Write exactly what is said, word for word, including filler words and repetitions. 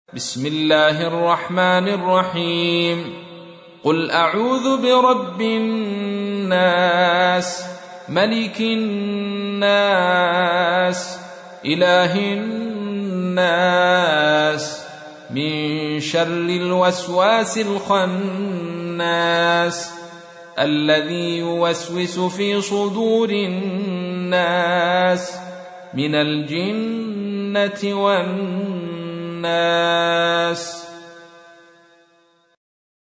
بسم الله الرحمن الرحيم. قل أعوذ برب الناس ملك الناس إله الناس من شر الوسواس الخناس الذي يوسوس في صدور الناس من الجنة والناس.